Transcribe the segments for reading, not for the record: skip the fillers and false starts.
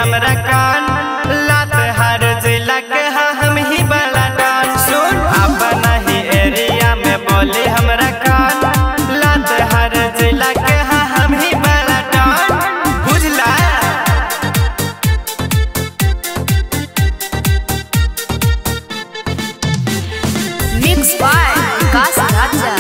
हमरा कान लात हर जिला के हम ही बड़ा डान। सुन अपना ही एरिया में बोली हमरा कान लात हर जिला के हम ही बड़ा डान। बुझला मिक्स बाय विकास राजा।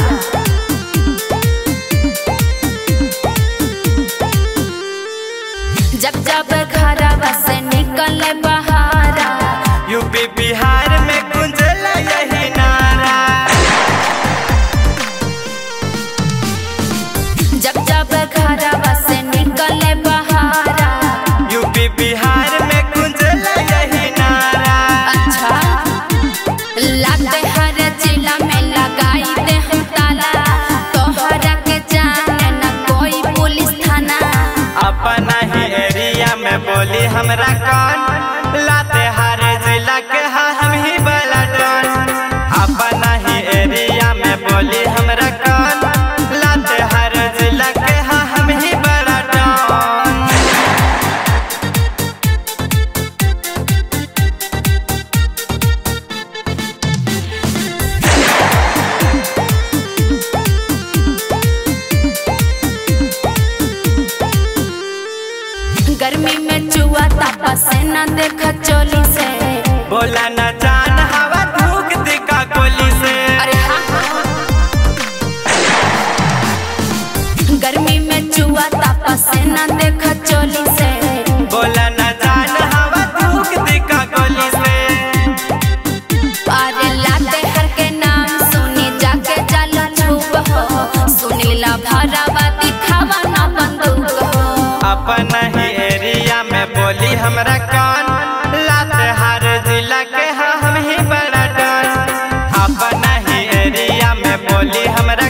जब जब घरवा से निकले बहारा यूपी बिहार में गुंजला यही नारा। जब जब घरवा से निकले बहारा यूपी बिहार में गुंजला यही नारा। अच्छा लाते हर जिला में लगाई दे हम ताला तोहरा के जाने न कोई पुलिस थाना। अपना ही एरिया में बोली हमरा कान लाते हर जिला के हम ही बड़ा डान। अपना ही एरिया में बोली हमरा कान लाते हर जिला के हम ही बड़ा डान। गर्मी में चुआ तापा से न देखा चोली से बोला न जान हवा धूक दिखा गोली से। अरे हाँ गर्मी में चुआ तापा से न देखा चोली से बोला न जान हवा धूक दिखा गोली से। अरे लाते हर के नाम सुनी जाके जाला छुप हो सुनीला भरावा दिखावा ना बंदूक हो। अपना ही एरिया में बोली हमरा कान लाते हर जिला के हम ही बड़ा डान। अपना ही एरिया में बोली हमरा